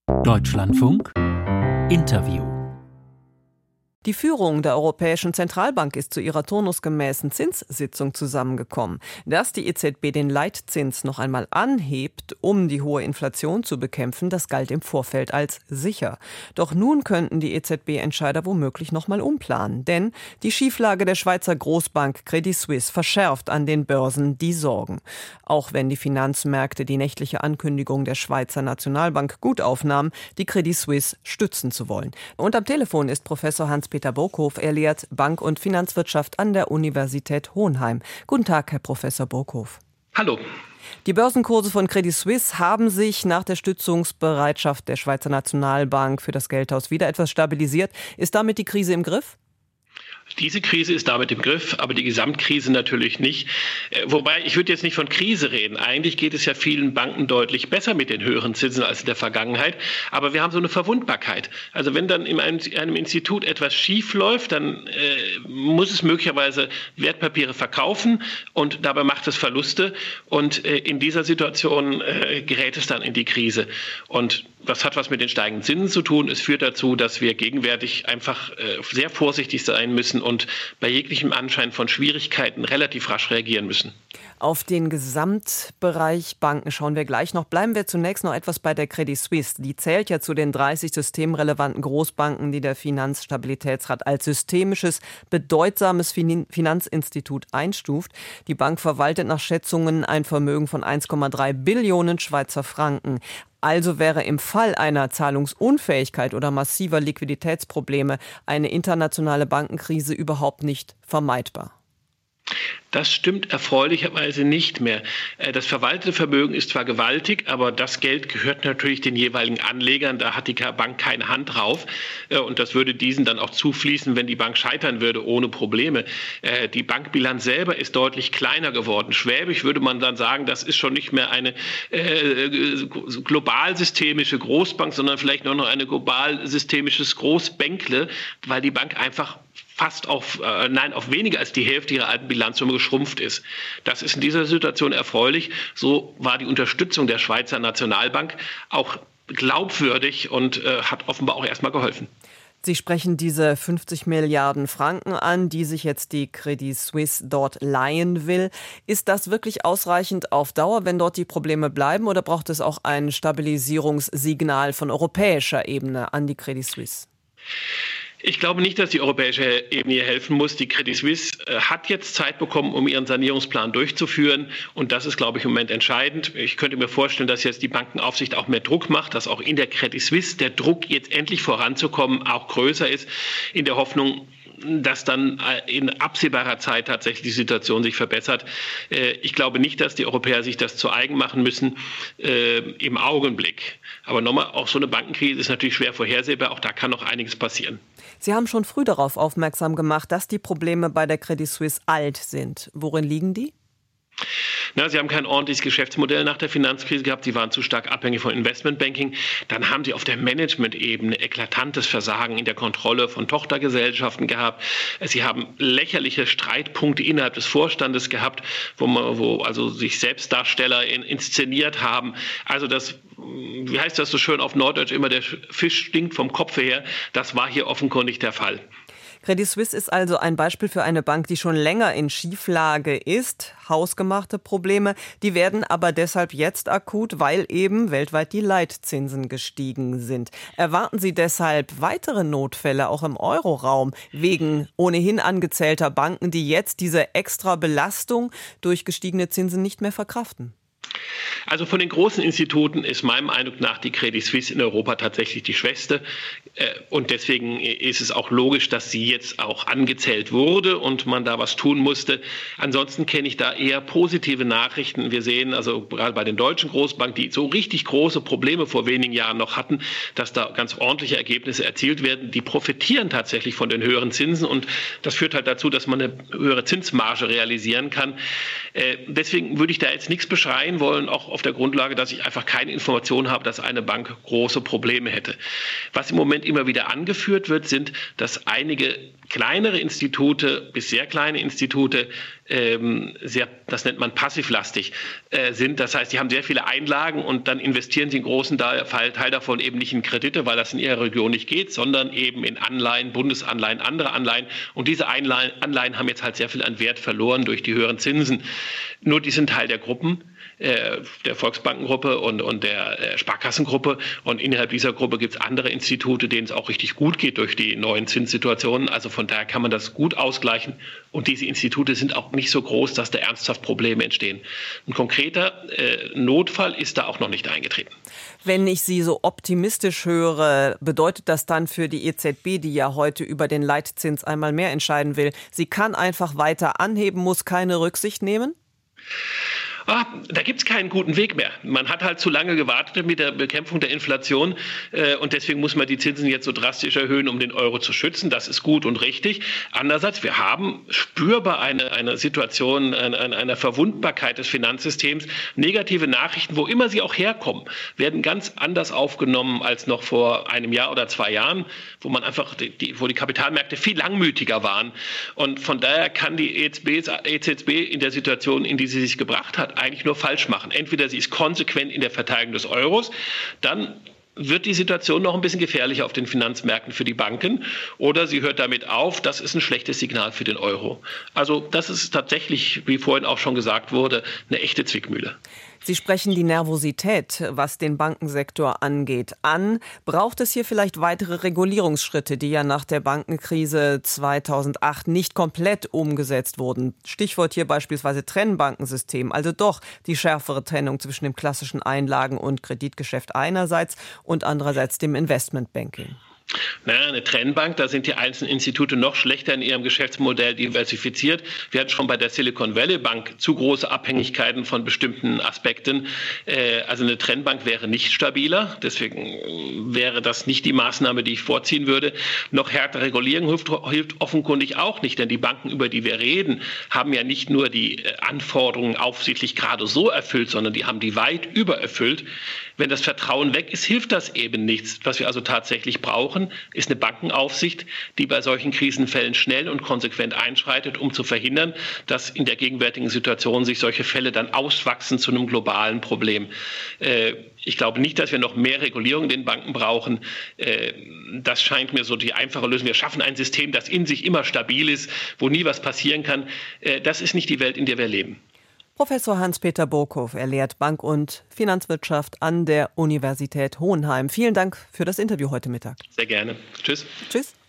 Deutschlandfunk Interview. Die Führung der Europäischen Zentralbank ist zu ihrer turnusgemäßen Zinssitzung zusammengekommen. Dass die EZB den Leitzins noch einmal anhebt, um die hohe Inflation zu bekämpfen, das galt im Vorfeld als sicher. Doch nun könnten die EZB-Entscheider womöglich noch mal umplanen. Denn die Schieflage der Schweizer Großbank Credit Suisse verschärft an den Börsen die Sorgen. Auch wenn die Finanzmärkte die nächtliche Ankündigung der Schweizer Nationalbank gut aufnahmen, die Credit Suisse stützen zu wollen. Und am Telefon ist Professor Hans-Peter Burghof. Er lehrt Bank- und Finanzwirtschaft an der Universität Hohenheim. Guten Tag, Herr Professor Burghof. Hallo. Die Börsenkurse von Credit Suisse haben sich nach der Stützungsbereitschaft der Schweizer Nationalbank für das Geldhaus wieder etwas stabilisiert. Ist damit die Krise im Griff? Diese Krise ist damit im Griff, aber die Gesamtkrise natürlich nicht. Wobei, ich würde jetzt nicht von Krise reden. Eigentlich geht es ja vielen Banken deutlich besser mit den höheren Zinsen als in der Vergangenheit. Aber wir haben so eine Verwundbarkeit. Also wenn dann in einem Institut etwas schief läuft, dann muss es möglicherweise Wertpapiere verkaufen und dabei macht es Verluste. Und in dieser Situation gerät es dann in die Krise. Und das hat was mit den steigenden Zinsen zu tun. Es führt dazu, dass wir gegenwärtig einfach sehr vorsichtig sein müssen und bei jeglichem Anschein von Schwierigkeiten relativ rasch reagieren müssen. Auf den Gesamtbereich Banken schauen wir gleich noch. Bleiben wir zunächst noch etwas bei der Credit Suisse. Die zählt ja zu den 30 systemrelevanten Großbanken, die der Finanzstabilitätsrat als systemisches, bedeutsames Finanzinstitut einstuft. Die Bank verwaltet nach Schätzungen ein Vermögen von 1,3 Billionen Schweizer Franken. Also wäre im Fall einer Zahlungsunfähigkeit oder massiver Liquiditätsprobleme eine internationale Bankenkrise überhaupt nicht vermeidbar. Das stimmt erfreulicherweise nicht mehr. Das verwaltete Vermögen ist zwar gewaltig, aber das Geld gehört natürlich den jeweiligen Anlegern. Da hat die Bank keine Hand drauf. Und das würde diesen dann auch zufließen, wenn die Bank scheitern würde, ohne Probleme. Die Bankbilanz selber ist deutlich kleiner geworden. Schwäbisch würde man dann sagen, das ist schon nicht mehr eine global systemische Großbank, sondern vielleicht nur noch eine global systemisches Großbänkle, weil die Bank einfach fast auf weniger als die Hälfte ihrer alten Bilanzsumme geschrumpft ist. Das ist in dieser Situation erfreulich. So war die Unterstützung der Schweizer Nationalbank auch glaubwürdig und hat offenbar auch erstmal geholfen. Sie sprechen diese 50 Milliarden Franken an, die sich jetzt die Credit Suisse dort leihen will. Ist das wirklich ausreichend auf Dauer, wenn dort die Probleme bleiben, oder braucht es auch ein Stabilisierungssignal von europäischer Ebene an die Credit Suisse? Ich glaube nicht, dass die europäische Ebene hier helfen muss. Die Credit Suisse hat jetzt Zeit bekommen, um ihren Sanierungsplan durchzuführen. Und das ist, glaube ich, im Moment entscheidend. Ich könnte mir vorstellen, dass jetzt die Bankenaufsicht auch mehr Druck macht, dass auch in der Credit Suisse der Druck, jetzt endlich voranzukommen, auch größer ist, in der Hoffnung, dass dann in absehbarer Zeit tatsächlich die Situation sich verbessert. Ich glaube nicht, dass die Europäer sich das zu eigen machen müssen im Augenblick. Aber nochmal, auch so eine Bankenkrise ist natürlich schwer vorhersehbar. Auch da kann noch einiges passieren. Sie haben schon früh darauf aufmerksam gemacht, dass die Probleme bei der Credit Suisse alt sind. Worin liegen die? Sie haben kein ordentliches Geschäftsmodell nach der Finanzkrise gehabt. Sie waren zu stark abhängig von Investmentbanking. Dann haben sie auf der Management-Ebene eklatantes Versagen in der Kontrolle von Tochtergesellschaften gehabt. Sie haben lächerliche Streitpunkte innerhalb des Vorstandes gehabt, wo also sich Selbstdarsteller inszeniert haben. Also das, wie heißt das so schön auf Norddeutsch immer, der Fisch stinkt vom Kopf her. Das war hier offenkundig der Fall. Credit Suisse ist also ein Beispiel für eine Bank, die schon länger in Schieflage ist. Hausgemachte Probleme, die werden aber deshalb jetzt akut, weil eben weltweit die Leitzinsen gestiegen sind. Erwarten Sie deshalb weitere Notfälle auch im Euroraum wegen ohnehin angezählter Banken, die jetzt diese extra Belastung durch gestiegene Zinsen nicht mehr verkraften? Also von den großen Instituten ist meinem Eindruck nach die Credit Suisse in Europa tatsächlich die schwächste. Und deswegen ist es auch logisch, dass sie jetzt auch angezählt wurde und man da was tun musste. Ansonsten kenne ich da eher positive Nachrichten. Wir sehen also gerade bei den deutschen Großbanken, die so richtig große Probleme vor wenigen Jahren noch hatten, dass da ganz ordentliche Ergebnisse erzielt werden. Die profitieren tatsächlich von den höheren Zinsen und das führt halt dazu, dass man eine höhere Zinsmarge realisieren kann. Deswegen würde ich da jetzt nichts beschreien wollen, auch auf der Grundlage, dass ich einfach keine Information habe, dass eine Bank große Probleme hätte. Was im Moment immer wieder angeführt wird, sind, dass einige kleinere Institute bis sehr kleine Institute das nennt man passivlastig, sind. Das heißt, die haben sehr viele Einlagen und dann investieren sie einen großen Teil davon eben nicht in Kredite, weil das in ihrer Region nicht geht, sondern eben in Anleihen, Bundesanleihen, andere Anleihen. Und diese Anleihen haben jetzt halt sehr viel an Wert verloren durch die höheren Zinsen. Nur die sind Teil der Gruppen, der Volksbankengruppe und der Sparkassengruppe. Und innerhalb dieser Gruppe gibt es andere Institute, denen es auch richtig gut geht durch die neuen Zinssituationen. Also von daher kann man das gut ausgleichen. Und diese Institute sind auch nicht so groß, dass da ernsthaft Probleme entstehen. Ein konkreter Notfall ist da auch noch nicht eingetreten. Wenn ich Sie so optimistisch höre, bedeutet das dann für die EZB, die ja heute über den Leitzins einmal mehr entscheiden will, sie kann einfach weiter anheben, muss keine Rücksicht nehmen? Da gibt es keinen guten Weg mehr. Man hat halt zu lange gewartet mit der Bekämpfung der Inflation und deswegen muss man die Zinsen jetzt so drastisch erhöhen, um den Euro zu schützen. Das ist gut und richtig. Andererseits, wir haben spürbar eine Situation einer Verwundbarkeit des Finanzsystems. Negative Nachrichten, wo immer sie auch herkommen, werden ganz anders aufgenommen als noch vor einem Jahr oder 2 Jahren, wo man einfach wo die Kapitalmärkte viel langmütiger waren. Und von daher kann die EZB in der Situation, in die sie sich gebracht hat, eigentlich nur falsch machen. Entweder sie ist konsequent in der Verteidigung des Euros, dann wird die Situation noch ein bisschen gefährlicher auf den Finanzmärkten für die Banken, oder sie hört damit auf. Das ist ein schlechtes Signal für den Euro. Also das ist tatsächlich, wie vorhin auch schon gesagt wurde, eine echte Zwickmühle. Sie sprechen die Nervosität, was den Bankensektor angeht, an. Braucht es hier vielleicht weitere Regulierungsschritte, die ja nach der Bankenkrise 2008 nicht komplett umgesetzt wurden? Stichwort hier beispielsweise Trennbankensystem, also doch die schärfere Trennung zwischen dem klassischen Einlagen- und Kreditgeschäft einerseits und andererseits dem Investmentbanking. Eine Trennbank, da sind die einzelnen Institute noch schlechter in ihrem Geschäftsmodell diversifiziert. Wir hatten schon bei der Silicon Valley Bank zu große Abhängigkeiten von bestimmten Aspekten. Also eine Trennbank wäre nicht stabiler. Deswegen wäre das nicht die Maßnahme, die ich vorziehen würde. Noch härtere Regulierung hilft offenkundig auch nicht, denn die Banken, über die wir reden, haben ja nicht nur die Anforderungen aufsichtlich gerade so erfüllt, sondern die haben die weit übererfüllt. Wenn das Vertrauen weg ist, hilft das eben nichts. Was wir also tatsächlich brauchen, ist eine Bankenaufsicht, die bei solchen Krisenfällen schnell und konsequent einschreitet, um zu verhindern, dass in der gegenwärtigen Situation sich solche Fälle dann auswachsen zu einem globalen Problem. Ich glaube nicht, dass wir noch mehr Regulierung in den Banken brauchen. Das scheint mir so die einfache Lösung. Wir schaffen ein System, das in sich immer stabil ist, wo nie was passieren kann. Das ist nicht die Welt, in der wir leben. Professor Hans-Peter Burghoff, er lehrt Bank- und Finanzwirtschaft an der Universität Hohenheim. Vielen Dank für das Interview heute Mittag. Sehr gerne. Tschüss. Tschüss.